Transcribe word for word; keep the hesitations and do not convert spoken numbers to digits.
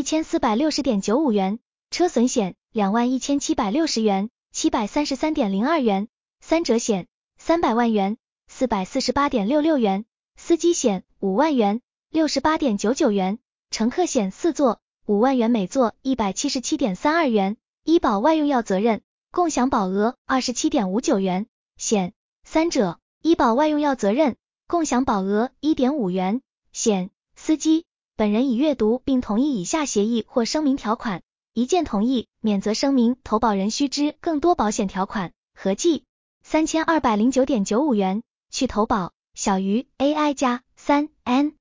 一千四百六十点九五元，车损险两万一千七百六十元，七百三十三点零二元，三者险三百万元，四百四十八点六六元，司机险五万元，六十八点九九元，乘客险四座五万元每座一百七十七点三二元，医保外用药责任共享保额二十七点五九元，险三者医保外用药责任共享保额 一点五元，险司机本人已阅读并同意以下协议或声明条款，一键同意，免责声明投保人须知更多保险条款，合计三千二百零九点九五元，去投保小于 A I 加 三 N